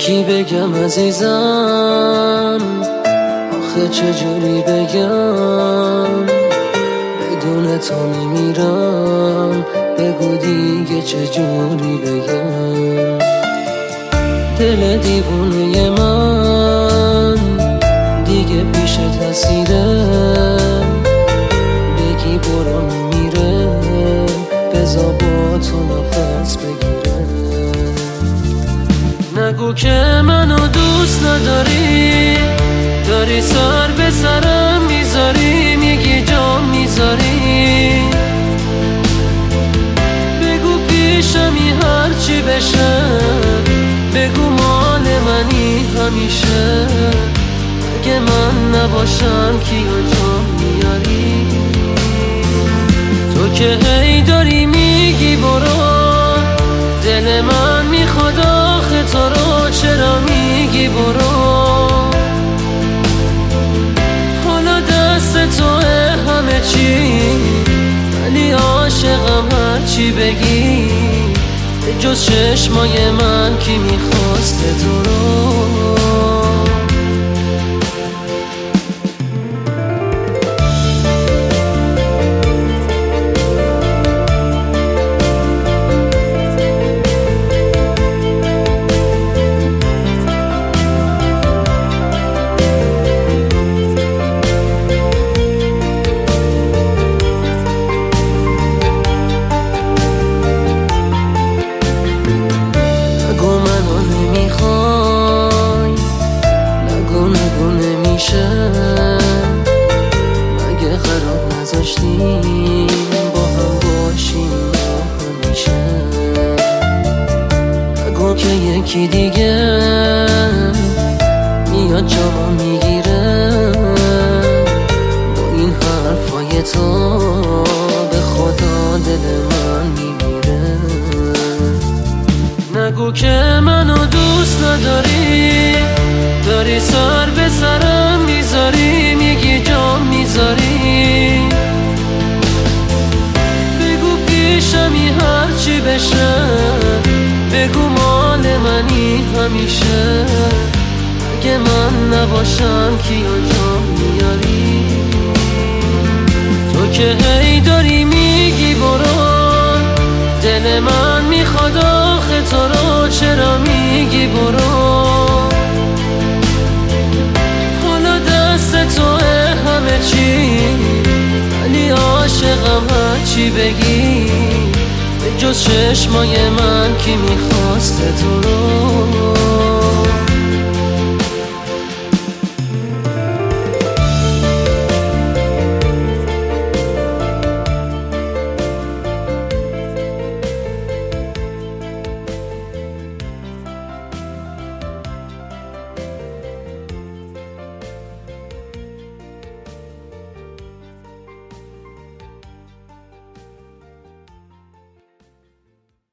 کی بگم عزیزم، آخه چجوری بگم، بدون تو میمیرم، بگو دیگه چجوری بگم. دل دیوونه من دیگه پیش تسیره، بگی برو میمیره، بذار با تو نفس بگیره. نگو که منو دوست نداری، داری سر به سرم میذاری، میگی جام میذاری، بگو پیشمی هرچی بشه، بگو مال منی همیشه. اگه من نباشم کیو جام میاری؟ تو که هی داری میگی برو، دل من میخواد آخه تو رو، چرا میگی برو؟ حالا دست توه همه چی، ولی عاشقم هرچی بگی، جز چشمای من کی میخواسته تو رو؟ مگه قرار نذاشتیم با هم باشیم همیشه؟ نگو که یکی دیگه میاد جامو میگیره، با این حرفای تو به خدا دل من میمیره. نگو که منو دوست نداری، داری سر به سرم میذاری، میگی جام میذاری، بگو پیشمی هرچی بشه، بگو مال منی همیشه. اگه من نباشم کیو جام میاری؟ تو که هی داری میگی برو، دل من میخواد آخه تو رو، چرا میگی برو؟ توه همه چی، ولی عاشقم هرچی بگی، جز چشمای من کی میخواسته تو رو؟